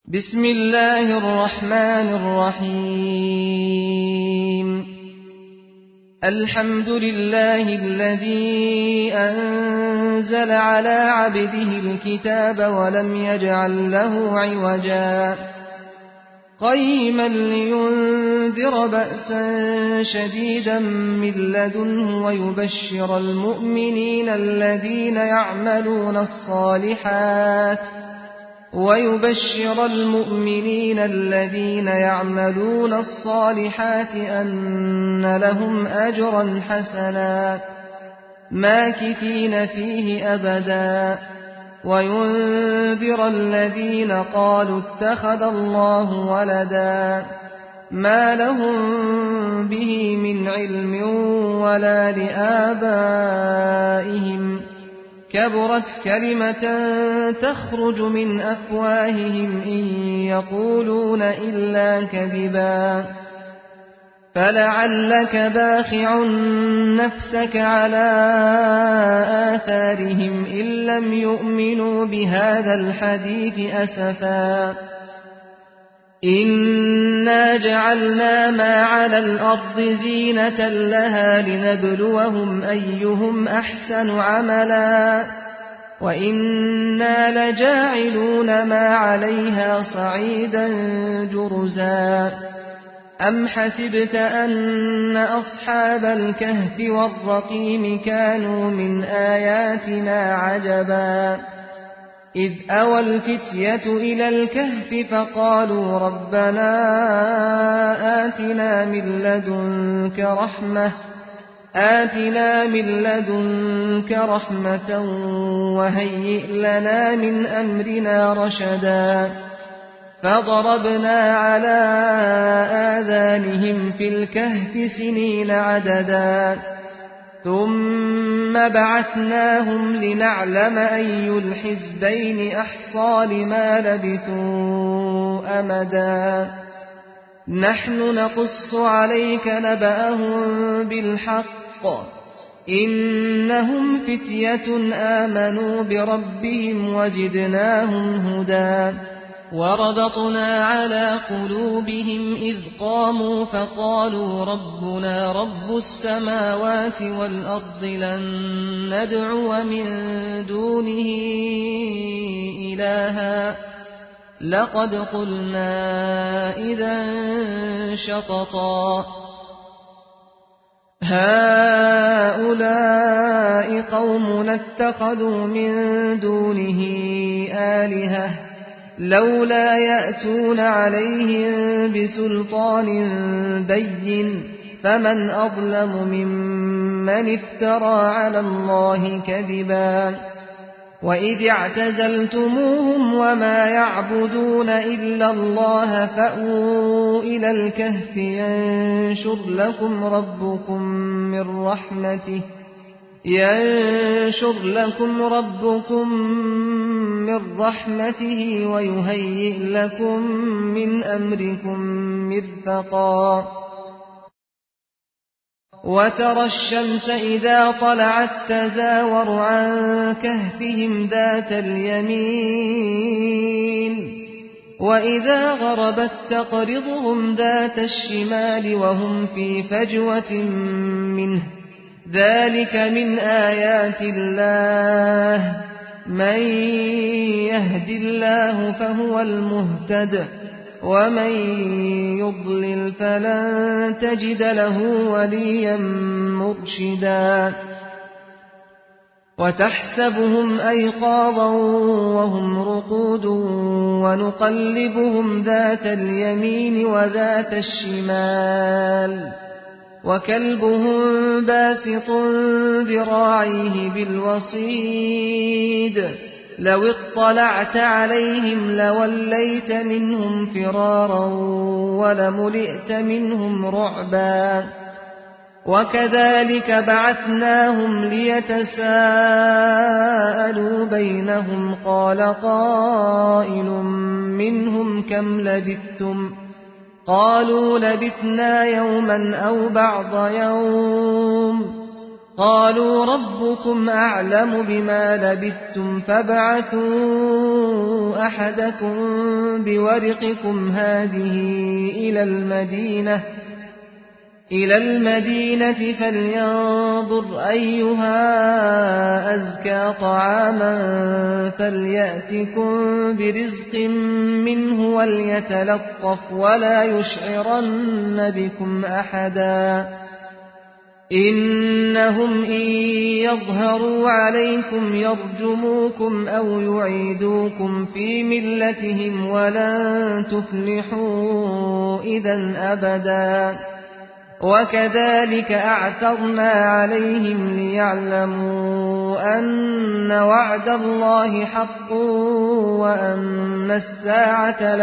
بسم الله الرحمن الرحيم. الحمد لله الذي أنزل على عبده الكتاب ولم يجعل له عوجا قيما لينذر بأسا شديدا من لدنه ويبشر المؤمنين الذين يعملون الصالحات أن لهم أجرا حسنا ماكثين فيه أبدا وينذر الذين قالوا اتخذ الله ولدا ما لهم به من علم ولا لآبائهم كبرت كلمة تخرج من أفواههم إن يقولون إلا كذبا فلعلك باخع نفسك على آثارهم إن لم يؤمنوا بهذا الحديث أسفا إنا جعلنا ما على الأرض زينة لها لنبلوهم أيهم أحسن عملا وإنا لجاعلون ما عليها صعيدا جرزا أم حسبت أن أصحاب الكهف والرقيم كانوا من آياتنا عجبا إذ أوى الفتية إلى الكهف فقالوا ربنا آتنا من لدنك رحمة وهيئ لنا من أمرنا رشدا فضربنا على آذانهم في الكهف سنين عددا ثم بعثناهم لنعلم أي الحزبين أحصى لما لبثوا أمدا نحن نقص عليك نبأهم بالحق إنهم فتية آمنوا بربهم وزدناهم هدى وربطنا على قلوبهم إذ قاموا فقالوا ربنا رب السماوات والأرض لن ندعو من دونه إلها لقد قلنا إذا شططا هؤلاء قومنا اتخذوا من دونه آلهة لولا يأتون عليهم بسلطان بين فمن أظلم ممن افترى على الله كذبا وإذ اعتزلتموهم وما يعبدون إلا الله فأووا إلى الكهف ينشر لكم ربكم من رحمته ويهيئ لكم من أمركم مرفقا وترى الشمس إذا طلعت تزاور عن كهفهم ذات اليمين وإذا غربت تقرضهم ذات الشمال وهم في فجوة منه ذلك من آيات الله من يهد الله فهو المهتد ومن يضلل فلن تجد له وليا مرشدا وتحسبهم أيقاظا وهم رقود ونقلبهم ذات اليمين وذات الشمال وكلبهم باسط ذراعيه بالوصيد لو اطلعت عليهم لوليت منهم فرارا ولملئت منهم رعبا وكذلك بعثناهم ليتساءلوا بينهم قال قائل منهم كم لبثتم قالوا لبثنا يوما أو بعض يوم قالوا ربكم أعلم بما لبثتم فابعثوا أحدكم بورقكم هذه إلى المدينة فلينظر أيها أزكى طعاما فليأتكم برزق منه وليتلطف ولا يشعرن بكم أحدا إنهم إن يظهروا عليكم يرجموكم أو يعيدوكم في ملتهم ولن تفلحوا إذا أبدا وكذلك أعثرنا عليهم ليعلموا أن وعد الله حق وأن الساعة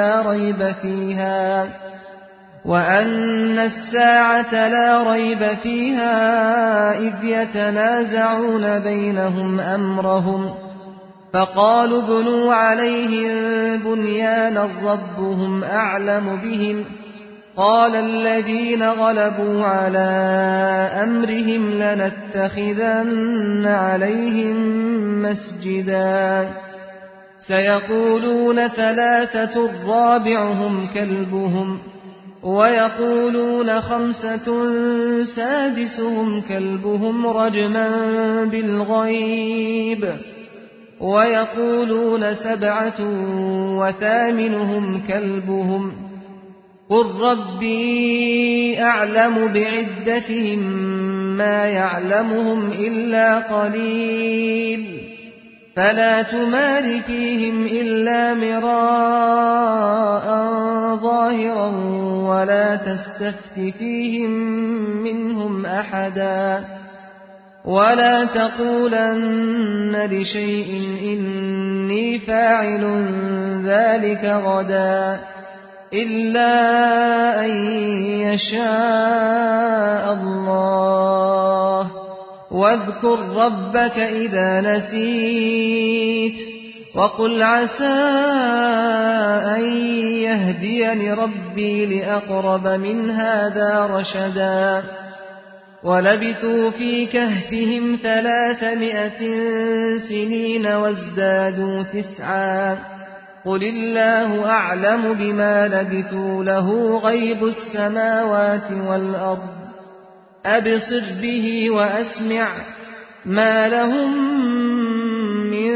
لا ريب فيها إذ يتنازعون بينهم أمرهم فقالوا ابنوا عليهم بنيانا ربهم أعلم بهم قال الذين غلبوا على أمرهم لنتخذن عليهم مسجدا سيقولون ثلاثة رابعهم كلبهم ويقولون خمسة سادسهم كلبهم رجما بالغيب ويقولون سبعة وثامنهم كلبهم قل ربي أعلم بعدتهم ما يعلمهم إلا قليل فلا تمار فيهم إلا مراء ظاهرا ولا تستفت فيهم منهم أحدا ولا تقولن لشيء إني فاعل ذلك غدا إلا أن يشاء الله واذكر ربك إذا نسيت وقل عسى أن يهديني ربي لأقرب من هذا رشدا ولبثوا في كهفهم 300 سنين وازدادوا 9 قل الله أعلم بما لبثوا له غيب السماوات والأرض أبصر به وأسمع ما لهم من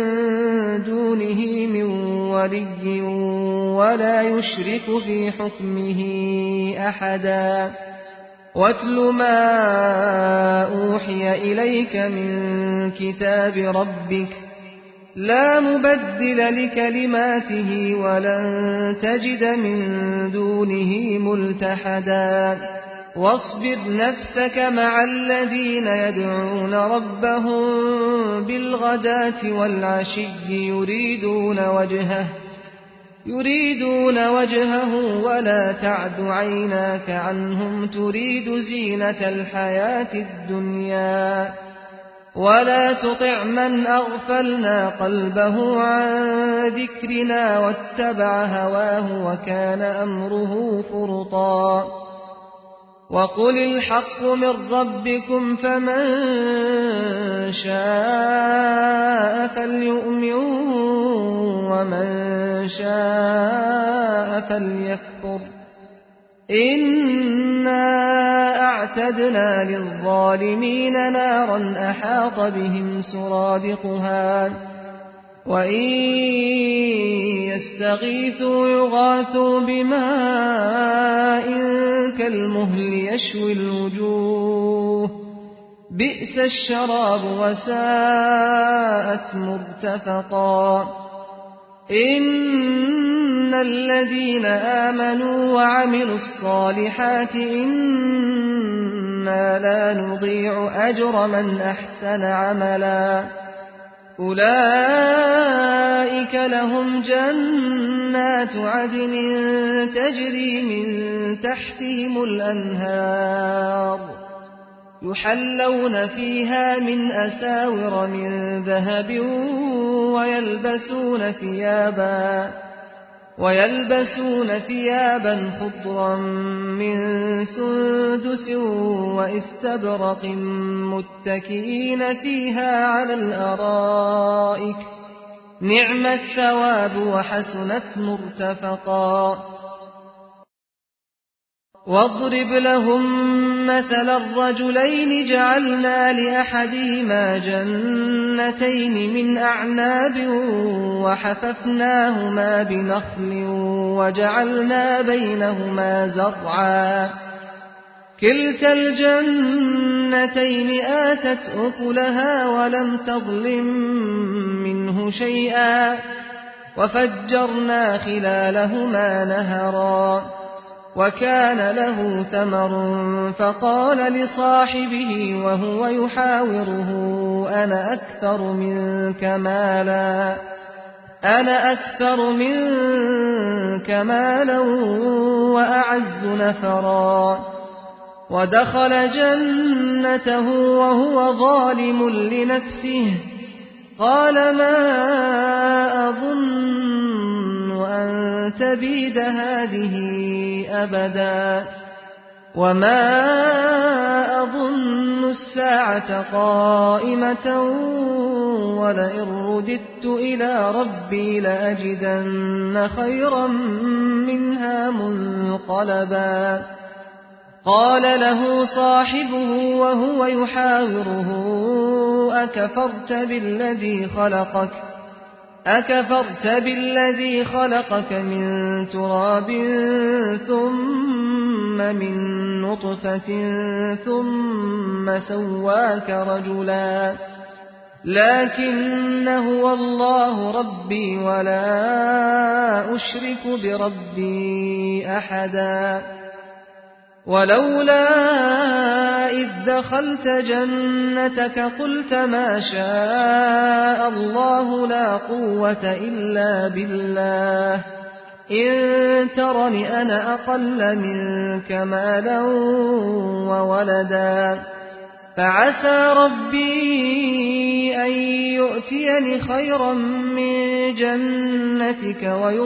دونه من ولي ولا يشرك في حكمه أحدا واتل ما أوحي إليك من كتاب ربك لا مبدل لكلماته ولن تجد من دونه ملتحدا واصبر نفسك مع الذين يدعون ربهم بالغداة والعشي يريدون وجهه ولا تعد عيناك عنهم تريد زينة الحياة الدنيا ولا تطع من أغفلنا قلبه عن ذكرنا واتبع هواه وكان أمره فرطا وقل الحق من ربكم فمن شاء فليؤمن ومن شاء فليكفر إنا أعتدنا للظالمين نارا أحاط بهم سرادقها وإن يستغيثوا يغاثوا بماء كالمهل يشوي الوجوه بئس الشراب وساءت مرتفقا إن الذين آمنوا وعملوا الصالحات إنا لا نضيع أجر من أحسن عملا أولئك لهم جنات عدن تجري من تحتهم الأنهار يحلون فيها من أساور من ذهب ويلبسون ويلبسون ثيابا خضرا من سندس واستبرق متكئين فيها على الأرائك نعم الثواب وحسنت مرتفقا واضرب لهم مثل الرجلين جعلنا لأحدهما جنتين من أعناب وحففناهما بنخل وجعلنا بينهما زرعا كلتا الجنتين آتت أكلها ولم تظلم منه شيئا وفجرنا خلالهما نهرا وكان له ثمر فقال لصاحبه وهو يحاوره أنا أكثر منك مالا وأعز نفرا ودخل جنته وهو ظالم لنفسه قال ما أظن أن تبيد هذه أبدا وما أظن الساعة قائمة ولئن رددت إلى ربي لأجدن خيرا منها منقلبا قال له صاحبه وهو يحاوره أكفرت بالذي خلقك من تراب ثم من نطفة ثم سواك رجلا لكن هو الله ربي ولا أشرك بربي أحدا ولولا إذ دخلت جنتك قلت ما شاء الله لا قوة إلا بالله إن ترني أنا أقل منك مالا وولدا فعسى ربي أن يؤتيني خيرا من جنتك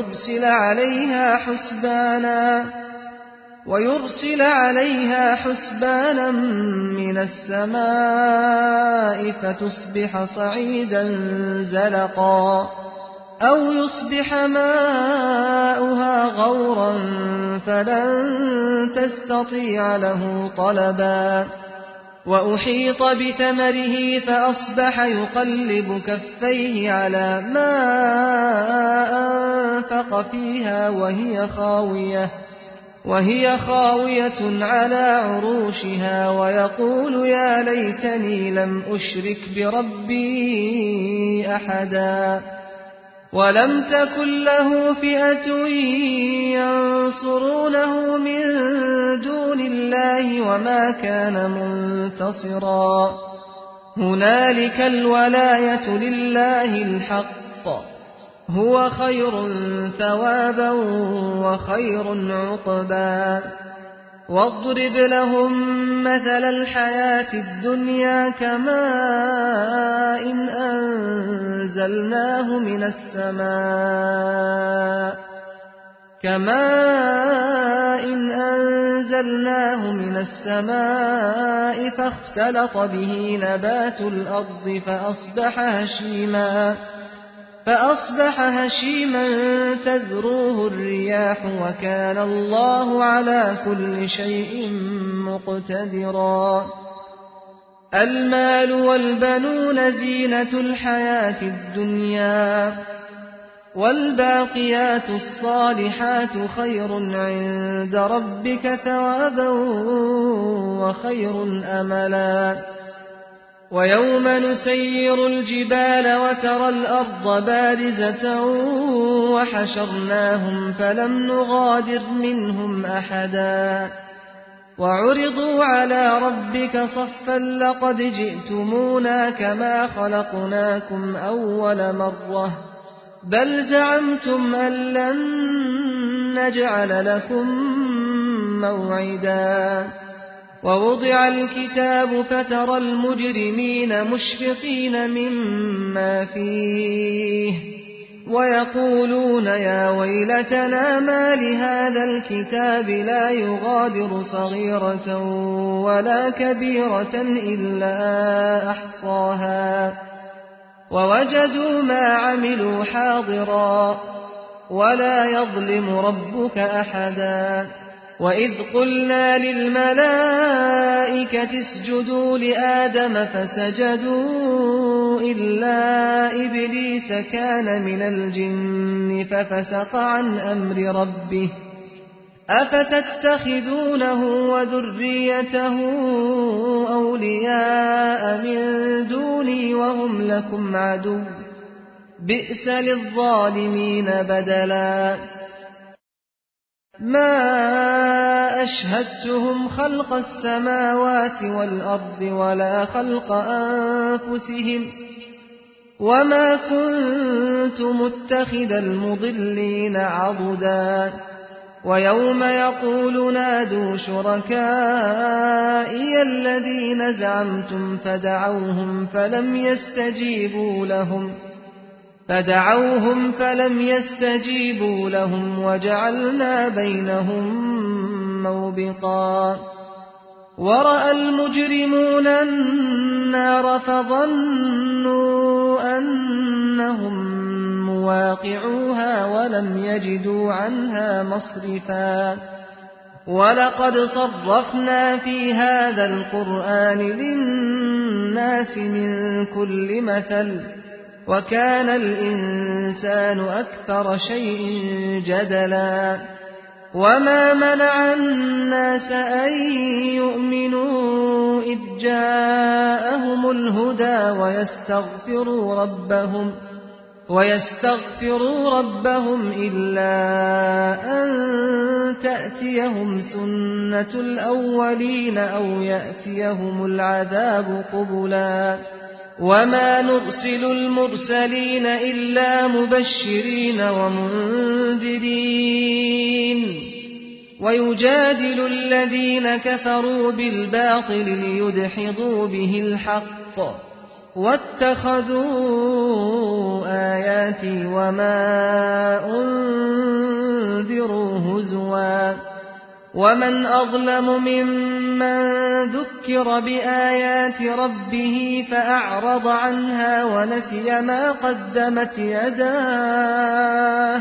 ويرسل عليها حسبانا من السماء فتصبح صعيدا زلقا أو يصبح ماؤها غورا فلن تستطيع له طلبا وأحيط بثمره فأصبح يقلب كفيه على ما أنفق فيها وهي خاوية على عروشها ويقول يا ليتني لم أشرك بربي أحدا ولم تكن له فئة ينصرونه من دون الله وما كان منتصرا هنالك الولاية لله الحق هو خير ثوابا وخير عقبا واضرب لهم مثل الحياة الدنيا كماء أنزلناه من السماء فاختلط به نبات الأرض فأصبح هشيما تذروه الرياح وكان الله على كل شيء مقتدرا المال والبنون زينة الحياة الدنيا والباقيات الصالحات خير عند ربك ثوابا وخير أملا ويوم نسير الجبال وترى الأرض بارزة وحشرناهم فلم نغادر منهم أحدا وعرضوا على ربك صفا لقد جئتمونا كما خلقناكم أول مرة بل زعمتم أن لن نجعل لكم موعدا ووضع الكتاب فترى المجرمين مشفقين مما فيه ويقولون يا ويلتنا ما لهذا الكتاب لا يغادر صغيرة ولا كبيرة إلا أحصاها ووجدوا ما عملوا حاضرا ولا يظلم ربك أحدا وإذ قلنا للملائكة اسجدوا لآدم فسجدوا إلا إبليس كان من الجن ففسق عن أمر ربه أفتتخذونه وذريته أولياء من دوني وهم لكم عدو بئس للظالمين بدلا ما أشهدتهم خلق السماوات والأرض ولا خلق أنفسهم وما كنت متخذ المضلين عضدا ويوم يقول نادوا شركائي الذين زعمتم فدعوهم فلم يستجيبوا لهم وجعلنا بينهم موبقا ورأى المجرمون النار فظنوا أنهم مواقعوها ولم يجدوا عنها مصرفا ولقد صرفنا في هذا القرآن للناس من كل مثل وكان الإنسان أكثر شيء جدلا وما منع الناس أن يؤمنوا إذ جاءهم الهدى ويستغفروا ربهم إلا أن تأتيهم سنة الأولين أو يأتيهم العذاب قبلا وما نرسل المرسلين إلا مبشرين ومنذرين ويجادل الذين كفروا بالباطل ليدحضوا به الحق واتخذوا آياتي وما أنذروا هزوا ومن أظلم ممن ذكر بآيات ربه فأعرض عنها ونسي ما قدمت يداه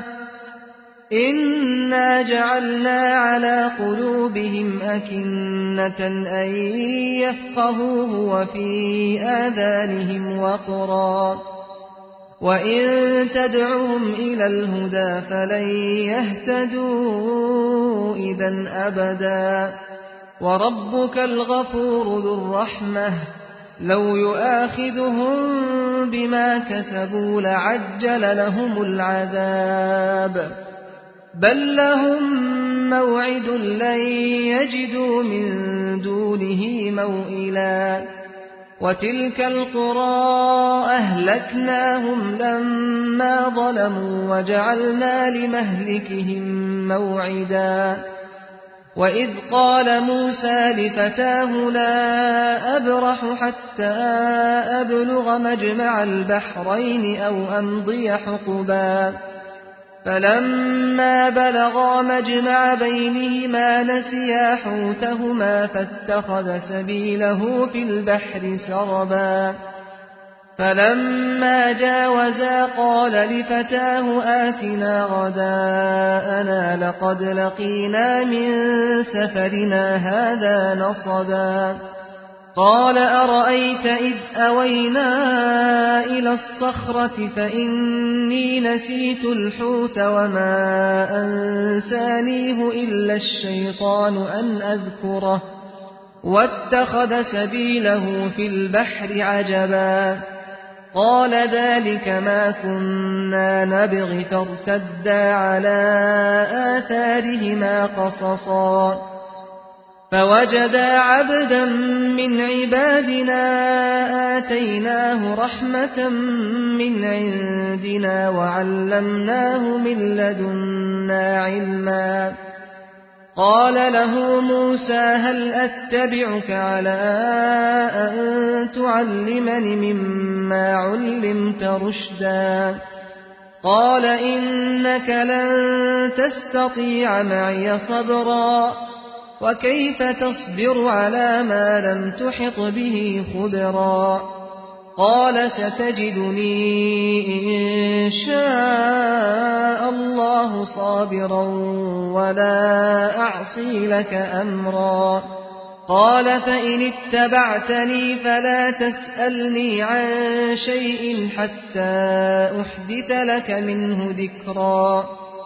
إنا جعلنا على قلوبهم أكنة أن يفقهوه وفي آذانهم وقرا وإن تدعهم إلى الهدى فلن يهتدوا إذا أبدا وربك الغفور ذو الرحمة لو يؤاخذهم بما كسبوا لعجل لهم العذاب بل لهم موعد لن يجدوا من دونه موئلا وتلك القرى أهلكناهم لما ظلموا وجعلنا لمهلكهم موعدا وإذ قال موسى لفتاه لا أبرح حتى أبلغ مجمع البحرين أو أمضي حقبا فلما بلغا مجمع بينهما نسيا حوتهما فاتخذ سبيله في البحر سربا فلما جاوزا قال لفتاه آتنا غداءنا لقد لقينا من سفرنا هذا نصبا قال أرأيت إذ أوينا إلى الصخرة فإني نسيت الحوت وما أنسانيه إلا الشيطان أن أذكره واتخذ سبيله في البحر عجبا قال ذلك ما كنا نبغي فارتدا على آثارهما قصصا فوجدا عبدا من عبادنا آتيناه رحمة من عندنا وعلمناه من لدنا علما قال له موسى هل أتبعك على أن تعلمني مما علمت رشدا قال إنك لن تستطيع معي صبرا وكيف تصبر على ما لم تحط به خبرا قال ستجدني إن شاء الله صابرا ولا أعصي لك أمرا قال فإن اتبعتني فلا تسألني عن شيء حتى أحدث لك منه ذكرا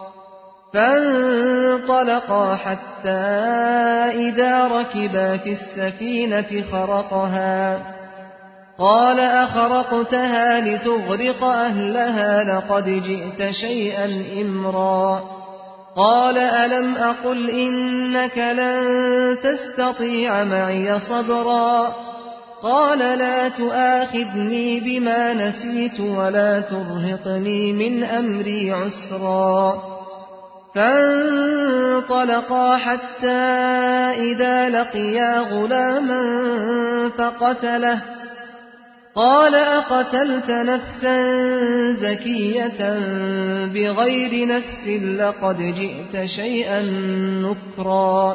فانطلقا حتى إذا ركبا في السفينة خرقها قال أخرقتها لتغرق أهلها لقد جئت شيئا إمرا قال ألم أقل إنك لن تستطيع معي صبرا قال لا تؤاخذني بما نسيت ولا ترهقني من أمري عسرا فانطلقا حتى إذا لقيا غلاما فقتله قال أقتلت نفسا زكية بغير نفس لقد جئت شيئا نكرا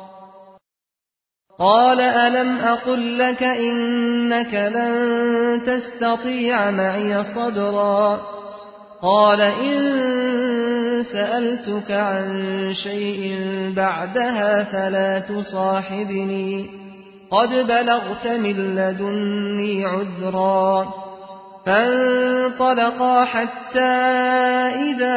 قال ألم أقل لك إنك لن تستطيع معي صبرا قال إن سألتك عن شيء بعدها فلا تصاحبني قد بلغت من لدني عذرا فانطلقا حتى إذا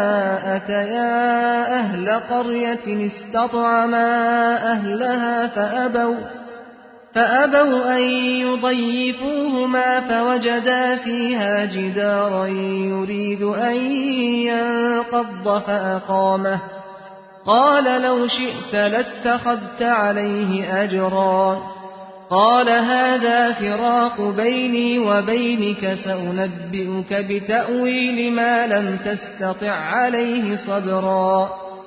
أتيا أهل قرية استطعما أهلها فأبوا أن يضيفوهما فوجدا فيها جدارا يريد أن ينقض فأقامه قال لو شئت لاتخذت عليه أجرا قال هذا فراق بيني وبينك سأنبئك بتأويل ما لم تستطع عليه صبرا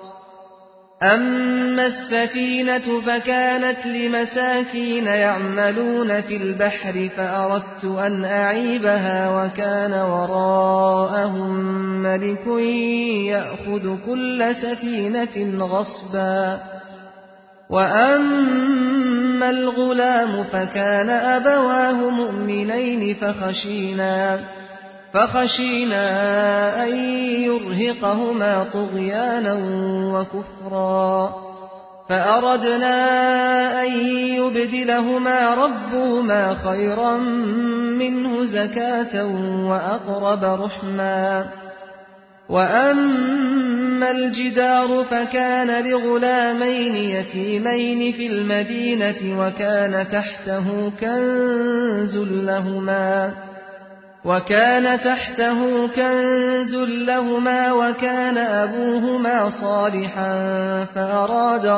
أما السفينة فكانت لمساكين يعملون في البحر فأردت أن أعيبها وكان وراءهم ملك يأخذ كل سفينة غصبا وأما الغلام فكان أبواه مؤمنين فخشينا أن يرهقهما طغيانا وكفرا فأردنا أن يبدلهما ربهما خيرا منه زكاة وأقرب رحما وأما الجدار فكان لغلامين يتيمين في المدينة وكان تحته كنز لهما وكان أبوهما صالحا فأراد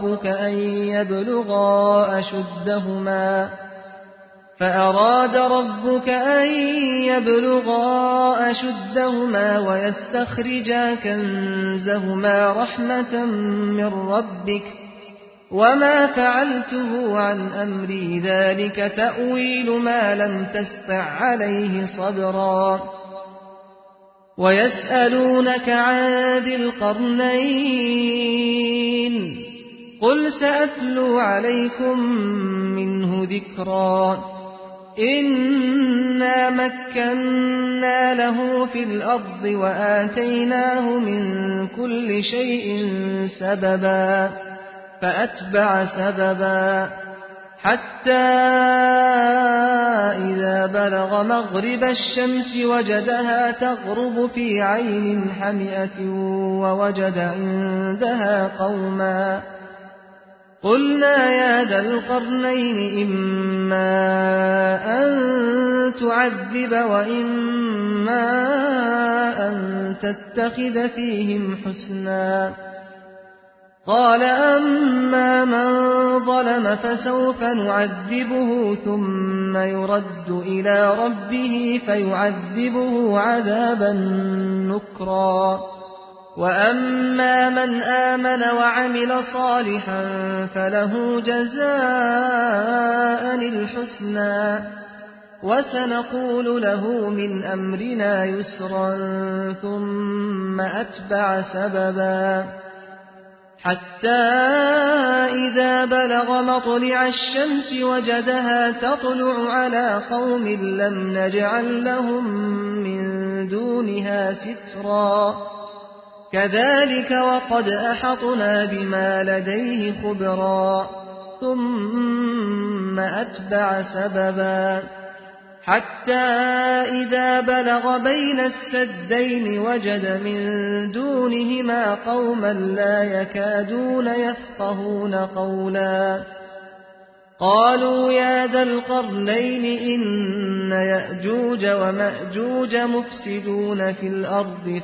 ربك أن يبلغا أشدهما ويستخرجا كنزهما رحمة من ربك وما فعلته عن أمري ذلك تأويل ما لم تستع عليه صبرا ويسألونك عن ذي القرنين قل سأتلو عليكم منه ذكرا إنا مكنا له في الأرض وآتيناه من كل شيء سببا فأتبع سببا حتى إذا بلغ مغرب الشمس وجدها تغرب في عين حمئة ووجد عندها قوما قلنا يا ذا القرنين إما أن تعذب وإما أن تتخذ فيهم حسنا قال أما من ظلم فسوف نعذبه ثم يرد إلى ربه فيعذبه عذابا نكرا وأما من آمن وعمل صالحا فله جزاء الحسنى وسنقول له من أمرنا يسرا ثم أتبع سببا حتى إذا بلغ مطلع الشمس وجدها تطلع على قوم لم نجعل لهم من دونها سترا كذلك وقد أحطنا بما لديه خبرا ثم أتبع سببا حتى إذا بلغ بين السدين وجد من دونهما قوما لا يكادون يفقهون قولا قالوا يا ذا القرنين إن يأجوج ومأجوج مفسدون في الأرض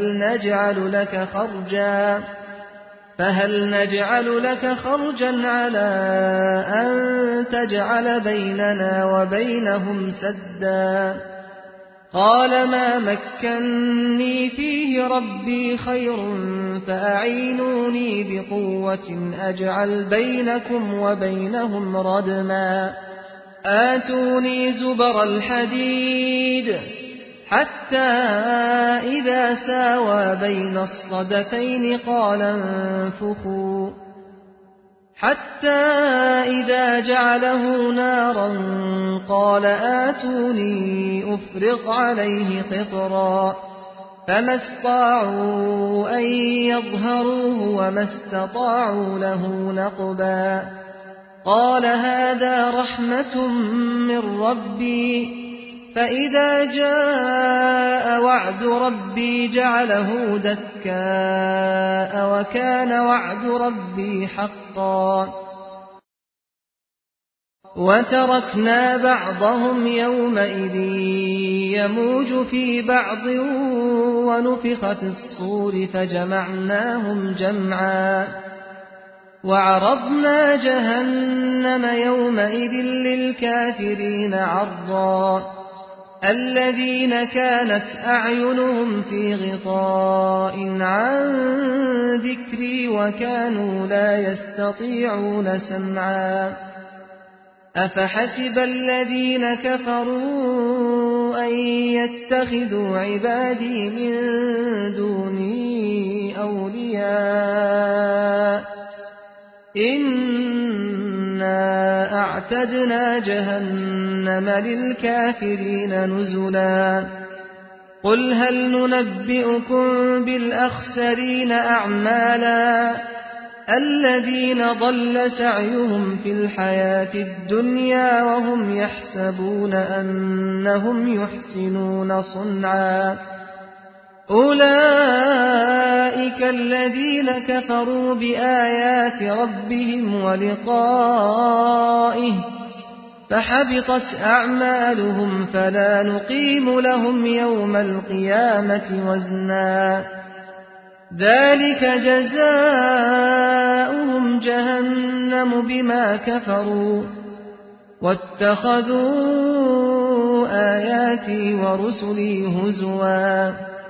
فهل نجعل لك خرجا على أن تجعل بيننا وبينهم سدا قال ما مكني فيه ربي خير فأعينوني بقوة أجعل بينكم وبينهم ردما آتوني زبر الحديد حتى إذا ساوى بين الصدفين قال انفخوا حتى إذا جعله نارا قال آتوني أفرغ عليه قطرا فما استطاعوا أن يظهروه وما استطاعوا له نقبا قال هذا رحمة من ربي فإذا جاء وعد ربي جعله دكاء وكان وعد ربي حقا وتركنا بعضهم يومئذ يموج في بعض ونفخ في الصور فجمعناهم جمعا وعرضنا جهنم يومئذ للكافرين عرضا الذين كانت أعينهم في غطاء عن ذكري وكانوا لا يستطيعون سمعا أفحسب الذين كفروا أن يتخذوا عبادي من دوني أولياء إنا أعتدنا جهنم للكافرين نزلا قل هل ننبئكم بالأخسرين أعمالا الذين ضل سعيهم في الحياة الدنيا وهم يحسبون أنهم يحسنون صنعا أولئك الذين كفروا بآيات ربهم ولقائه فحبطت أعمالهم فلا نقيم لهم يوم القيامة وزنا ذلك جزاؤهم جهنم بما كفروا واتخذوا آياتي ورسلي هزوا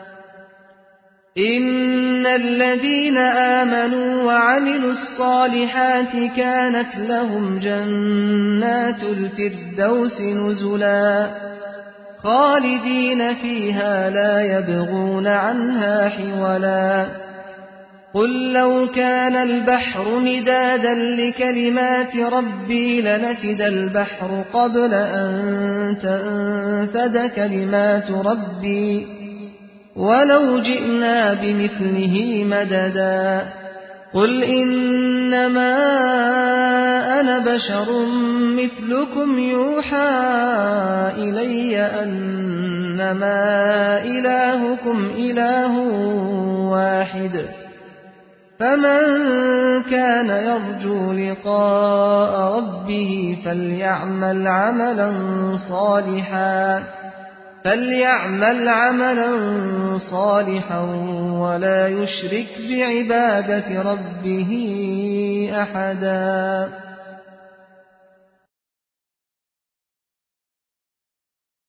إن الذين آمنوا وعملوا الصالحات كانت لهم جنات الفردوس نزلا خالدين فيها لا يبغون عنها حولا قل لو كان البحر مدادا لكلمات ربي لنفد البحر قبل أن تنفد كلمات ربي ولو جئنا بمثله مددا قل إنما أنا بشر مثلكم يوحى إلي أنما إلهكم إله واحد فمن كان يرجو لقاء ربه فليعمل عملا صالحا ولا يشرك بعبادة ربه أحدا